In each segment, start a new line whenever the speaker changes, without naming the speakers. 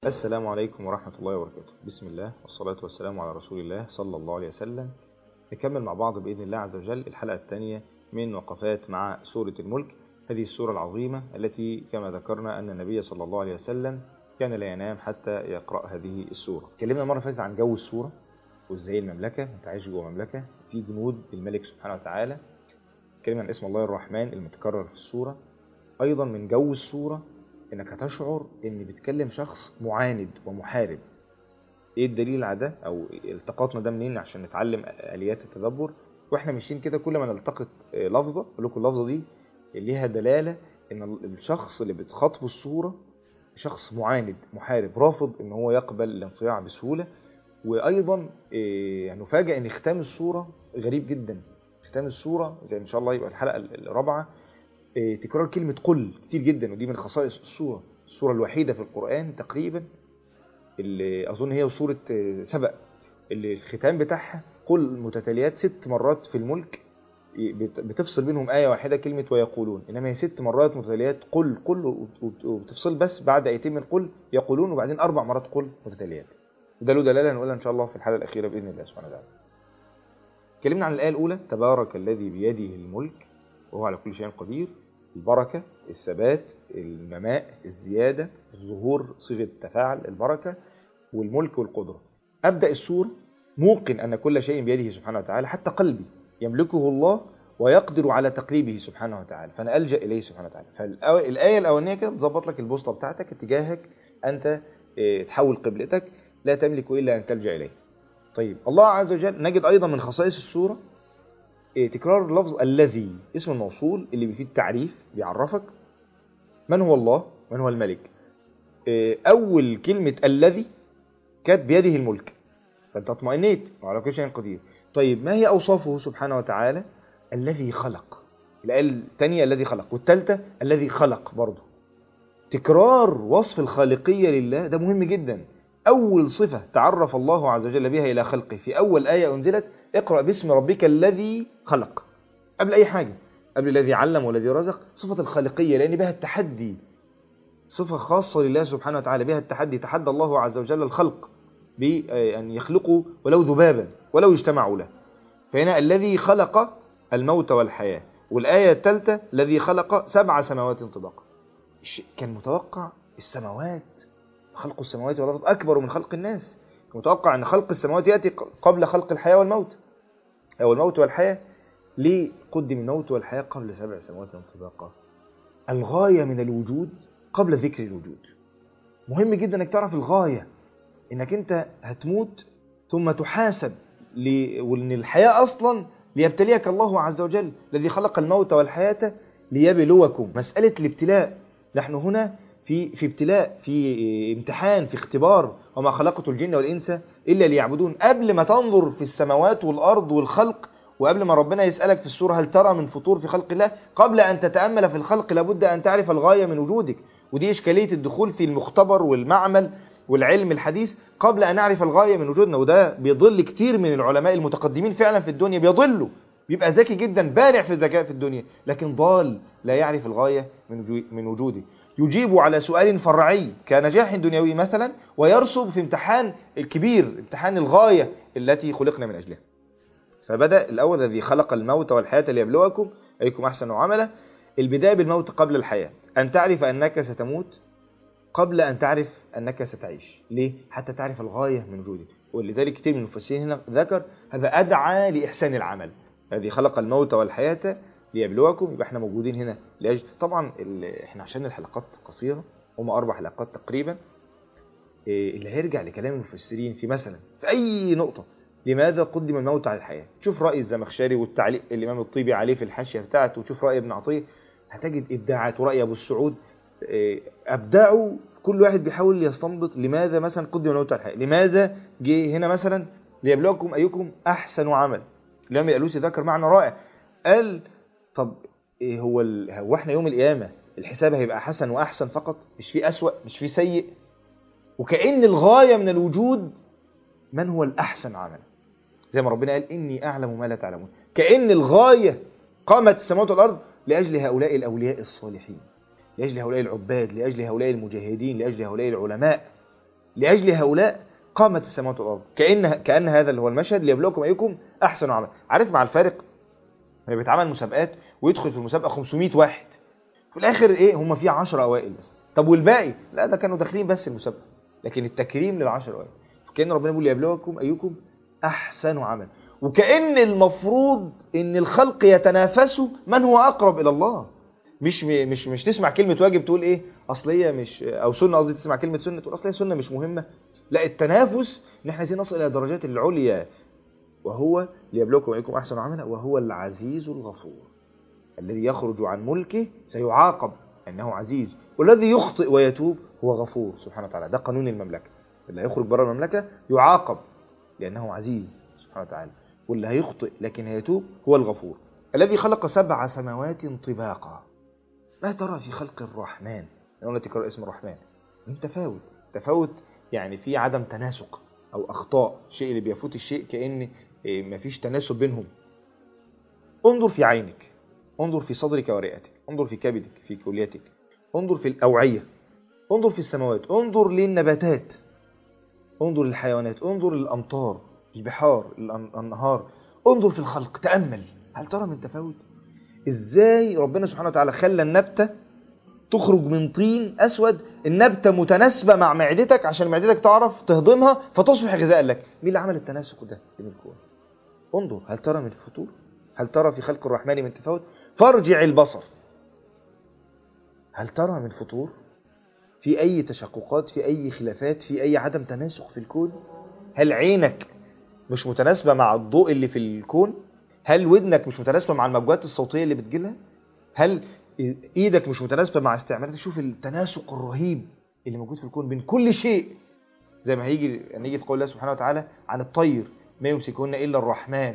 السلام عليكم ورحمة الله وبركاته. بسم الله والصلاة والسلام على رسول الله صلى الله عليه وسلم. نكمل مع بعض بإذن الله عز وجل الحلقة الثانية من وقفات مع سورة الملك، هذه السورة العظيمة التي كما ذكرنا أن النبي صلى الله عليه وسلم كان لا ينام حتى يقرأ هذه السورة. اتكلمنا مرة فاتت عن جو السورة وإزاي المملكة، أنت عايش جوه مملكة في جنود الملك سبحانه وتعالى. اتكلمنا عن اسم الله الرحمن المتكرر في السورة. أيضا من جو السورة انك هتشعر ان بتكلم شخص معاند ومحارب. ايه الدليل على ده او التقاطنا ده منين عشان نتعلم اليات التدبر؟ واحنا ماشيين كده كل ما نلتقط لفظه اقول لكم اللفظه دي ليها دلاله ان الشخص اللي بتخاطبه الصوره شخص معاند محارب رافض ان هو يقبل الانصياع بسهوله. وايضا نفاجئ ان ختام الصوره غريب جدا. ختام الصوره زي ان شاء الله يبقى الحلقه الرابعه تكرار كلمة قل كتير جدا، ودي من خصائص السورة الوحيدة في القرآن تقريبا اللي أظن هي سورة سبأ اللي الختام بتاعها قل متتاليات 6 مرات في الملك، بتفصل بينهم آية واحدة كلمة ويقولون، إنما هي 6 مرات متتاليات قل وبتفصل بس بعد آيتين من قل يقولون، وبعدين 4 مرات قل متتاليات. وده له دلالة هنقولها إن شاء الله في الحلقة الأخيرة بإذن الله سبحانه وتعالى. اتكلمنا عن الآية الأولى تبارك الذي بيده الملك وهو على كل شيء قدير. البركة، الثبات، النماء، الزيادة، الظهور، صيغة تفاعل البركة والملك والقدرة. أبدأ السورة موقن أن كل شيء بيده سبحانه وتعالى، حتى قلبي يملكه الله ويقدر على تقريبه سبحانه وتعالى، فأنا ألجأ إليه سبحانه وتعالى. فالآية الأولانية كده تظبط لك البوصلة بتاعتك اتجاهك، أنت تحول قبلتك، لا تملك إلا أن تلجأ إليه. طيب الله عز وجل نجد أيضا من خصائص السورة تكرار لفظ الذي، اسم الموصول اللي بيفيد التعريف، بيعرفك من هو الله من هو الملك. أول كلمة الذي كانت بيده الملك، فأنت اطمئنيت وعلى كل شيء قدير. طيب ما هي أوصافه سبحانه وتعالى؟ الذي خلق. الآية الثانية الذي خلق، والثالثة الذي خلق برضه. تكرار وصف الخالقية لله ده مهم جدا. أول صفة تعرف الله عز وجل بها إلى خلقه في أول آية أنزلت اقرأ باسم ربك الذي خلق، قبل أي حاجة، قبل الذي علم والذي رزق. صفة الخالقية لأن بها التحدي، صفة خاصة لله سبحانه وتعالى، بها التحدي. تحدى الله عز وجل الخلق بأن يخلقوا ولو ذبابا ولو اجتمعوا له. فهنا الذي خلق الموت والحياة. والآية الثالثة الذي خلق 7 سماوات طباقا. كان متوقع السماوات، خلق السماوات والأرض أكبر من خلق الناس. كان متوقع أن خلق السماوات يأتي قبل خلق الحياة والموت أو الموت والحياة. ليه قدم الموت والحياة قبل 7 سماوات طباقا؟ الغاية من الوجود قبل ذكر الوجود. مهم جدا أنك تعرف الغاية، أنك أنت هتموت ثم تحاسب، وأن الحياة أصلا ليبتليك الله عز وجل. الذي خلق الموت والحياة ليبلوكم. مسألة الابتلاء، نحن هنا في ابتلاء، في امتحان، في اختبار. وما خلقت الجن والإنس إلا ليعبدون. قبل ما تنظر في السماوات والأرض والخلق، وقبل ما ربنا يسألك في السورة هل ترى من فطور في خلق الله، قبل أن تتأمل في الخلق لابد أن تعرف الغاية من وجودك. ودي إشكالية الدخول في المختبر والمعمل والعلم الحديث قبل أن نعرف الغاية من وجودنا. وده بيضل كتير من العلماء المتقدمين فعلا في الدنيا، بيضلوا، بيبقى ذكي جدا بارع في الذكاء في الدنيا، لكن ضال لا يعرف الغاية من وجوده. يجيب على سؤال فرعي كنجاح دنيوي مثلا، ويرسب في امتحان الكبير، امتحان الغاية التي خلقنا من أجلها. فبدأ الأول الذي خلق الموت والحياة ليبلوكم أيكم أحسن عملا. البداية بالموت قبل الحياة، أن تعرف أنك ستموت قبل أن تعرف أنك ستعيش. ليه؟ حتى تعرف الغاية من وجودك. ولذلك كتير من المفسرين هنا ذكر هذا أدعى لإحسان العمل. الذي خلق الموت والحياة ليبلوكم، يبقى احنا موجودين هنا لأجل طبعا احنا عشان الحلقات قصيرة، هم 4 حلقات تقريبا، اللي هيرجع لكلام المفسرين في مثلا في أي نقطة لماذا قدم الموت على الحياة، تشوف رأي الزمخشري والتعليق الإمام الطيبي عليه في الحاشية بتاعته، وتشوف رأي ابن عطية، هتجد إبداعات. ورأي أبو السعود أبدعوا، كل واحد بيحاول يستنبط لماذا مثلا قدم الموت على الحياة. لماذا جه هنا مثلا ليبلوكم أيكم أحسن عمل. الإمام الألوسي ذكر معنى رائع، قال طب هو احنا يوم القيامة الحساب هيبقى حسن وأحسن فقط، مش في أسوأ، مش في سيء؟ وكأن الغاية من الوجود من هو الأحسن عمل، زي ما ربنا قال إني أعلم ما لا تعلمون. كأن الغاية قامت السماوات والأرض لأجل هؤلاء الأولياء الصالحين، لأجل هؤلاء العباد، لأجل هؤلاء المجاهدين، لأجل هؤلاء العلماء. لأجل هؤلاء قامت السماوات والأرض. كأن هذا اللي هو المشهد ليبلوكم أيكم أحسن عمل. عارف مع الفارق لما بيتعمل مسابقات ويدخل في المسابقة 500 واحد، في الآخر إيه هم فيه 10 أوائل بس، طب والباقي؟ لا ده كانوا داخلين بس المسابقة، لكن التكريم لل10 أوائل. فكأن ربنا بيقول ليبلوكم أيكم أحسن عمل، وكأن المفروض إن الخلق يتنافسوا من هو أقرب إلى الله. مش تسمع كلمة واجب تقول إيه أصل هي مش، أو سنة قصدي، تسمع كلمة سنة تقول أصل هي سنة مش مهمة. لا، التنافس إن إحنا عايزين نصل إلى درجات العليا، وهو ليبلوكم أيكم أحسن عملا وهو العزيز الغفور. الذي يخرج عن ملكه سيعاقب أنه عزيز، والذي يخطئ ويتوب هو غفور سبحانه وتعالى. ده قانون المملكة، اللي هيخرج بره المملكة يعاقب لأنه عزيز سبحانه وتعالى، واللي هيخطئ لكن هيتوب هو الغفور. الذي خلق 7 سماوات طباقا. ما ترى في خلق الرحمن، أنا تكرر اسم الرحمن، تفاوت يعني في عدم تناسق أو أخطاء، شيء اللي بيفوت الشيء كأن مفيش تناسب بينهم. انظر في عينك، انظر في صدرك ورئتك، انظر في كبدك، في كليتك، انظر في الأوعية، انظر في السماوات، انظر للنباتات، انظر للحيوانات، انظر للأمطار، البحار، الأنهار، انظر في الخلق، تأمل. هل ترى من تفاوت؟ ازاي ربنا سبحانه وتعالى خلى النبتة تخرج من طين أسود، النبتة متناسبة مع معدتك عشان معدتك تعرف تهضمها فتصبح غذاء لك. مين اللي عمل التناسق ده من الكون؟ انظر، هل ترى من فطور؟ هل ترى في خلق الرحمن من تفاوت؟ فارجع البصر، هل ترى من فطور؟ في أي تشققات، في أي خلافات، في أي عدم تناسق في الكون؟ هل عينك مش متناسبة مع الضوء اللي في الكون؟ هل ودنك مش متناسبة مع الموجات الصوتية اللي بتجيلها؟ هل ايدك مش متناسبة مع استعمالاتك؟ شوف التناسق الرهيب اللي موجود في الكون بين كل شيء، زي ما هنيجي في قول الله سبحانه وتعالى عن الطير ما يمسكهن إلا الرحمن.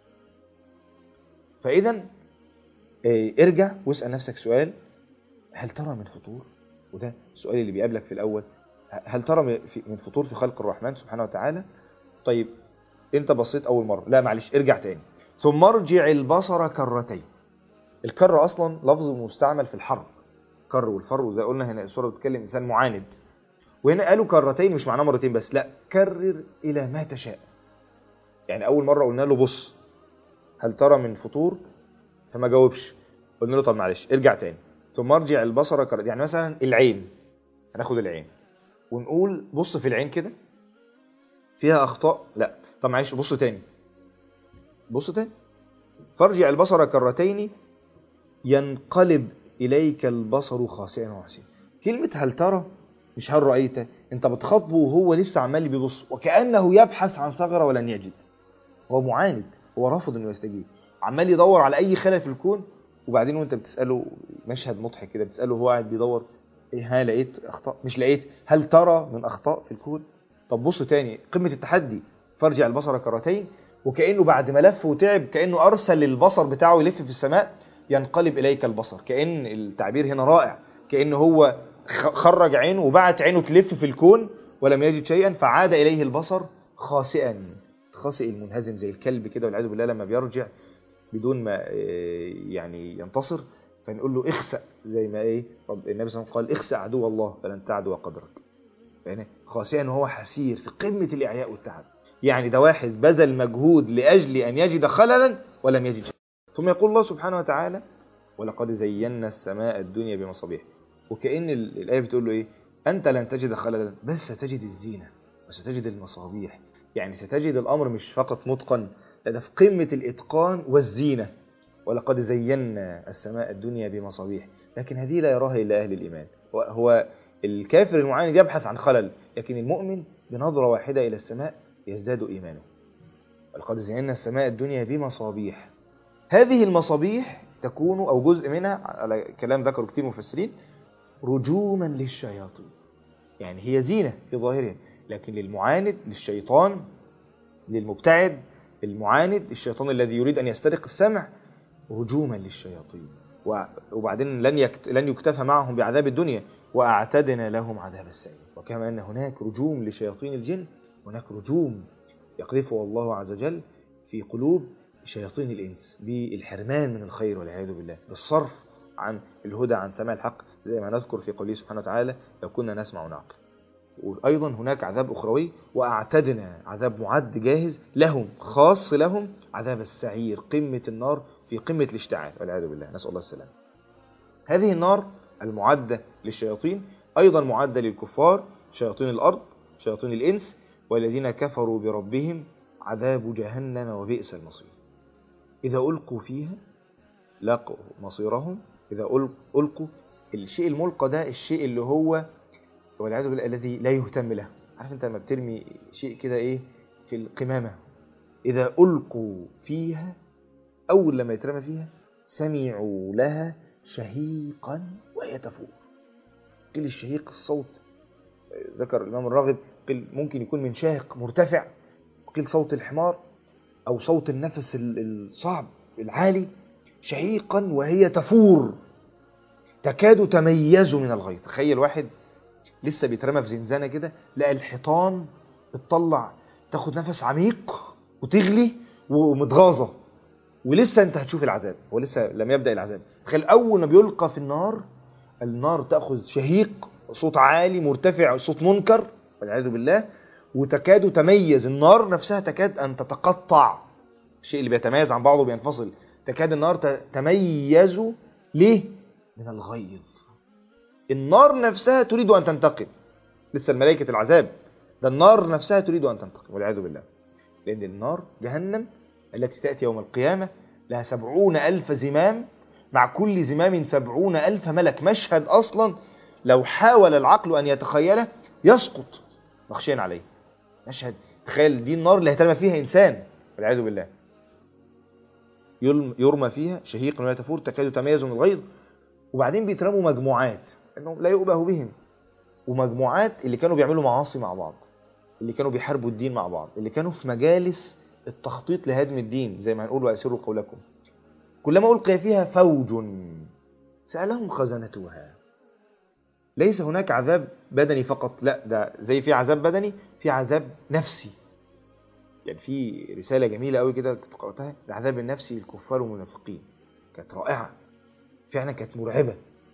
فإذا ارجع واسأل نفسك سؤال، هل ترى من فطور؟ وده السؤال اللي بيقابلك في الأول، هل ترى من فطور في خلق الرحمن سبحانه وتعالى؟ طيب انت بصيت أول مرة، لا معلش ارجع تاني، ثم ارجع البصر كرتين. الكر أصلا لفظ مستعمل في الحرب، كر والفر، وزي قلنا هنا السورة بتتكلم إنسان معاند، وهنا قالوا كرتين مش معناه مرتين بس، لا كرر إلى ما تشاء. يعني أول مرة قلنا له بص هل ترى من فطور، فما جاوبش، قلنا له طب معلش ارجع تاني، ثم ارجع البصر كرتين. يعني مثلا العين، هناخد العين ونقول بص في العين كده فيها أخطاء، لا طب معلش بص تاني، فارجع البصر كرتين ينقلب إليك البصر خاسئا وحسيا. كلمة هل ترى مش هل رأيت، انت بتخاطبه وهو لسه عمال بيبص وكأنه يبحث عن ثغرة ولن يجد، هو معاند، هو رافض انه يستجيب، عمال يدور على اي خلل في الكون. وبعدين وانت بتسأله مشهد مضحك كده، بتسأله هو قاعد بيدور ايه، ها لقيت اخطاء؟ مش لقيت، هل ترى من اخطاء في الكون؟ طب بص تاني، قمة التحدي، فارجع البصر كرتين، وكأنه بعد ما لف وتعب كأنه ارسل البصر بتاعه يلف في السماء، ينقلب اليك البصر. كأن التعبير هنا رائع، كأنه هو خرج عينه وبعت عينه تلف في الكون ولم يجد شيئا، فعاد اليه البصر خاسئا، خاسئ المنهزم زي الكلب كده والعياذ بالله لما بيرجع بدون ما يعني ينتصر، فنقول له اخسأ، زي ما النبي صلى الله عليه وسلم قال اخسأ عدو الله فلن تعدو قدرك. يعني خاسئا وهو حسير في قمة الإعياء والتعب، يعني ده واحد بذل مجهود لأجل أن يجد خللا ولم يجد شيء. ثم يقول الله سبحانه وتعالى ولقد زينا السماء الدنيا بمصابيح، وكأن الآية بتقول له إيه، أنت لن تجد خللا بس ستجد الزينة وستجد المصابيح. يعني ستجد الأمر مش فقط متقن، ده في قمة الإتقان والزينة. ولقد زينا السماء الدنيا بمصابيح، لكن هذه لا يراها إلا أهل الإيمان. هو الكافر المعاند يبحث عن خلل، لكن المؤمن بنظرة واحدة إلى السماء يزداد إيمانه. ولقد زينا السماء الدنيا بمصابيح. هذه المصابيح تكون أو جزء منها على كلام ذكر كتير مفسرين رجوما للشياطين، يعني هي زينة في ظاهرها، لكن للمعاند، للشيطان، للمبتعد المعاند، الشيطان الذي يريد أن يسترق السمع، هجوما للشياطين. وبعدين لن يكتفى معهم بعذاب الدنيا، وأعتدنا لهم عذاب السعير. وكما أن هناك رجوم لشياطين الجن، هناك رجوم يقذفها الله عز وجل في قلوب شياطين الإنس بالحرمان من الخير والعياذ بالله، بالصرف عن الهدى، عن سماع الحق، زي ما نذكر في قوله سبحانه وتعالى لو كنا نسمع ونعقل. وأيضا هناك عذاب أخروي، وأعتدنا عذاب معد جاهز لهم خاص لهم، عذاب السعير، قمة النار في قمة الاشتعال والعياذ بالله، نسأل الله السلام. هذه النار المعدة للشياطين أيضا معدة للكفار، شياطين الأرض، شياطين الإنس، والذين كفروا بربهم عذاب جهنم وبئس المصير. إذا ألقوا فيها لقوا مصيرهم. إذا ألقوا، الشيء الملقى ده الشيء اللي هو والعياذ بالله الذي لا يهتم له. عارف انت لما بترمي شيء كده ايه في القمامة، إذا ألقوا فيها، أول لما يترمى فيها سمعوا لها شهيقا وهي تفور. قيل الشهيق الصوت، ذكر الإمام الراغب قيل ممكن يكون من شاهق مرتفع، قيل صوت الحمار أو صوت النفس الصعب العالي، شهيقا وهي تفور تكاد تميز من الغيظ. تخيل واحد لسه بيترمى في زنزانة كده، لقى الحيطان بتطلع، تاخد نفس عميق وتغلي ومتغاظة، ولسه انت هتشوف العذاب، هو لسه لم يبدأ العذاب. تخيل أول ما بيلقى في النار تأخذ شهيق، صوت عالي مرتفع، صوت منكر والعياذ بالله، وتكاد تميز، النار نفسها تكاد أن تتقطع، الشيء اللي بيتميز عن بعضه بينفصل، تكاد النار تميز ليه؟ من الغيظ. النار نفسها تريد أن تنتقم، لسه الملائكة العذاب، ده النار نفسها تريد أن تنتقم والعياذ بالله. لأن النار جهنم التي تأتي يوم القيامة لها 70,000 زمام، مع كل زمام 70,000 ملك. مشهد أصلا لو حاول العقل أن يتخيله يسقط مخشين عليه. مشهد، تخيل دي النار اللي هيترمى فيها إنسان والعياذ بالله، يرمى فيها شهيق وهي تفور تكاد تميز من الغيظ. وبعدين بيترموا مجموعات انهم لا يؤبه بهم، ومجموعات اللي كانوا بيعملوا معاصي مع بعض، اللي كانوا بيحاربوا الدين مع بعض، اللي كانوا في مجالس التخطيط لهدم الدين، زي ما هنقول وأسروا قولكم. كلما ألقي فيها فوج سألهم خزنتها. ليس هناك عذاب بدني فقط، لا، ده زي في عذاب بدني في عذاب نفسي. يعني في رسالة جميلة قوي كده قرأتها، العذاب النفسي للكفار والمنافقين، كانت رائعة فعلا، كانت مرعبة.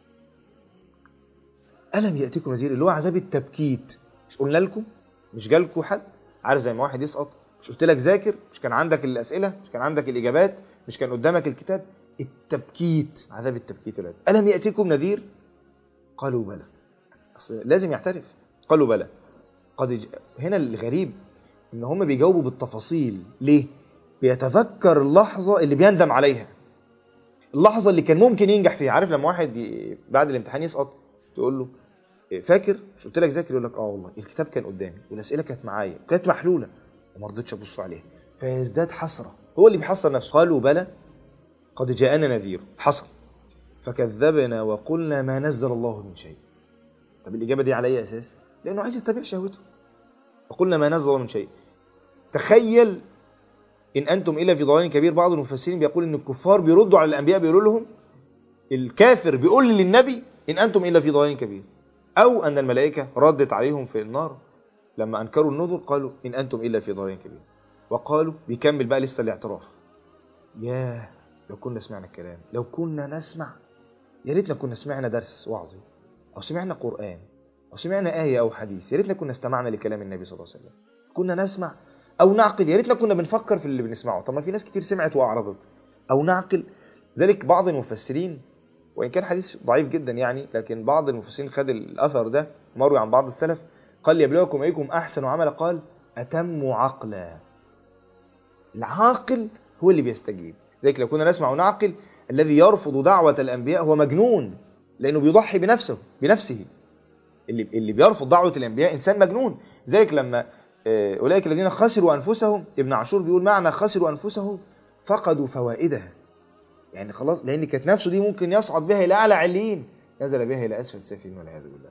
ألم يأتيكم نذير، اللي هو عذاب التبكيت. مش قلنا لكم؟ مش جالكم حد؟ عارف زي ما واحد يسقط، مش قلت لك ذاكر؟ مش كان عندك الأسئلة؟ مش كان عندك الإجابات؟ مش كان قدامك الكتاب؟ التبكيت، عذاب التبكيت. ألم يأتيكم نذير؟ قالوا بلى. أصل لازم يعترف، قالوا بلى. هنا الغريب إن هم بيجاوبوا بالتفاصيل. ليه؟ بيتذكر اللحظة اللي بيندم عليها، اللحظة اللي كان ممكن ينجح فيها. عارف لما واحد بعد الامتحان يسقط تقول له فاكر مش قلت لك ذاكر؟ يقول لك والله الكتاب كان قدامي والاسئله كانت معايا كانت محلوله وما رضيتش ابص عليها، فيزداد حسره. هو اللي بيحصر نفسه. قالوا بلى قد جاءنا نذير، حصل، فكذبنا وقلنا ما نزل الله من شيء. طب الاجابه دي على اي اساس؟ لانه عايز يتبع شهوته. وقلنا ما نزل الله من شيء. تخيل ان انتم الا في ضلال كبير. بعض المفسرين بيقول ان الكفار بيردوا على الانبياء، بيقولوا لهم، الكافر بيقول للنبي ان انتم الا في ضلال كبير، أو أن الملائكة ردت عليهم في النار لما أنكروا النذر، قالوا إن أنتم إلا في ضلال كبير. وقالوا، بيكمل بقى لسه الاعتراف، ياه لو كنا سمعنا الكلام، لو كنا نسمع، يا ريتنا كنا سمعنا درس وعظي، أو سمعنا قرآن، أو سمعنا آية أو حديث، يا ريتنا كنا استمعنا لكلام النبي صلى الله عليه وسلم، كنا نسمع أو نعقل، يا ريتنا كنا بنفكر في اللي بنسمعه. طب ما في ناس كتير سمعت وأعرضت. أو نعقل. ذلك بعض المفسرين، وإن كان حديث ضعيف جدا يعني، لكن بعض المفسرين خد الأثر ده مروي عن بعض السلف، قال ليبلوكم أيكم أحسن عملا، قال أتم عقلا. العاقل هو اللي بيستجيب. ذلك لو كنا نسمع ونعقل، الذي يرفض دعوة الأنبياء هو مجنون، لأنه بيضحي بنفسه. اللي بيرفض دعوة الأنبياء إنسان مجنون. ذلك لما أولئك الذين خسروا أنفسهم، ابن عاشور بيقول معنى خسروا أنفسهم فقدوا فوائدها، يعني خلاص، لأن كانت نفسه دي ممكن يصعد بها إلى أعلى عليين، نزل بها إلى أسفل سافلين والعياذ بالله.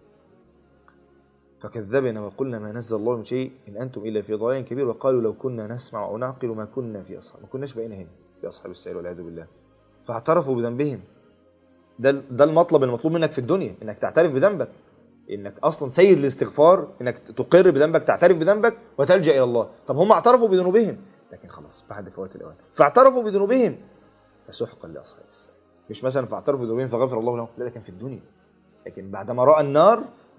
فكذبنا وقلنا ما نزل الله من شيء إن أنتم إلا في ضلال كبير. وقالوا لو كنا نسمع أو نعقل ما كنا في أصحاب، ما كناش بقينا هنا في أصحاب السعير والعياذ بالله. فاعترفوا بذنبهم. ده المطلب المطلوب منك في الدنيا، إنك تعترف بذنبك، إنك أصلا سيد الاستغفار، إنك تقر بذنبك، تعترف بذنبك وتلجأ إلى الله. طب هم اعترفوا بذنوبهم، لكن خلاص بعد فوات الأوان، فاعترفوا بذنوبهم فسحقا لأصحاب السعير. مش مثلا فاعترفوا بذنوبهم فغفر الله لهم، لا، ده كان في الدنيا. لكن بعدما رأى النار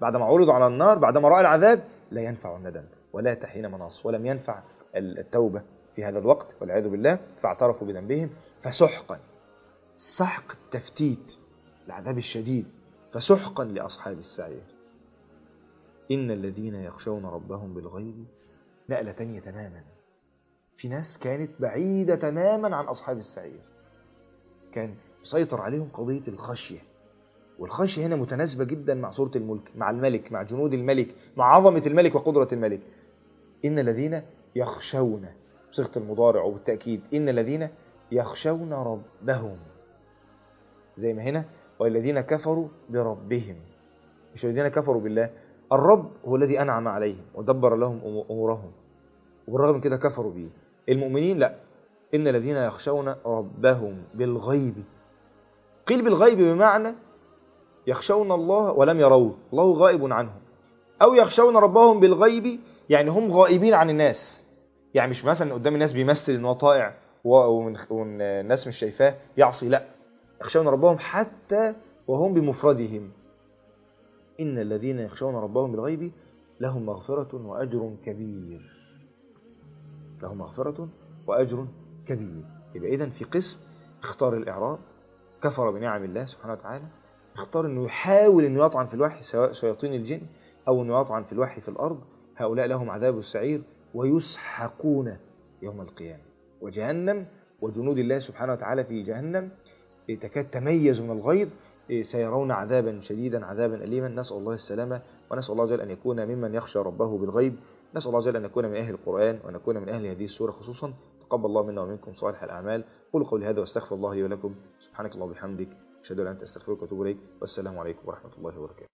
بعدما عرضوا على النار بعدما رأى العذاب لا ينفع الندم ولا تحين مناص، ولم ينفع التوبة في هذا الوقت والعياذ بالله، فاعترفوا بذنبهم فسحقا، سحق التفتيت العذاب الشديد، فسحقا لأصحاب السعير. إن الذين يخشون ربهم بالغيب، نقلة تانية تماما. في ناس كانت بعيدة تماما عن أصحاب السعير، كان يسيطر عليهم قضية الخشية، والخشية هنا متناسبة جدا مع سورة الملك، مع الملك، مع جنود الملك، مع عظمة الملك وقدرة الملك. إن الذين يخشون بصيغة المضارع وبالتأكيد، إن الذين يخشون ربهم، زي ما هنا والذين كفروا بربهم، مش الذين كفروا بالله. الرب هو الذي أنعم عليهم ودبر لهم أمورهم، وبالرغم من كده كفروا به. المؤمنين لا، إن الذين يخشون ربهم بالغيب، قيل بالغيب بمعنى يخشون الله ولم يروه، الله غائب عنهم، أو يخشون ربهم بالغيب يعني هم غائبين عن الناس، يعني مش مثلا قدام الناس بيمثل إنه طائع والناس مش شايفاه يعصي، لا، يخشون ربهم حتى وهم بمفردهم. إن الذين يخشون ربهم بالغيب لهم مغفرة وأجر كبير، لهم مغفرة وأجر كبير. يبقى إذن في قسم اختار الإعراض، كفر بنعم الله سبحانه وتعالى، اختار أنه يحاول أنه يطعن في الوحي سواء شياطين الجن أو أنه يطعن في الوحي في الأرض، هؤلاء لهم عذاب السعير ويسحقون يوم القيامة. وجهنم وجنود الله سبحانه وتعالى في جهنم تكاد تميز من الغيظ، سيرون عذابا شديدا عذابا أليما، نسأل الله السلامة، ونسأل الله جل أن يكون ممن يخشى ربه بالغيب، نسأل الله جل أن نكون من أهل القرآن وأن نكون من أهل هذه السورة خصوصا. تقبل الله منا ومنكم صالح الأعمال. قولوا قولي هذا واستغفر الله لي ولكم، سبحانك اللهم وبحمدك، أشهد أن لا إله إلا أنت، أستغفرك وأتوب إليك، والسلام عليكم ورحمة الله وبركاته.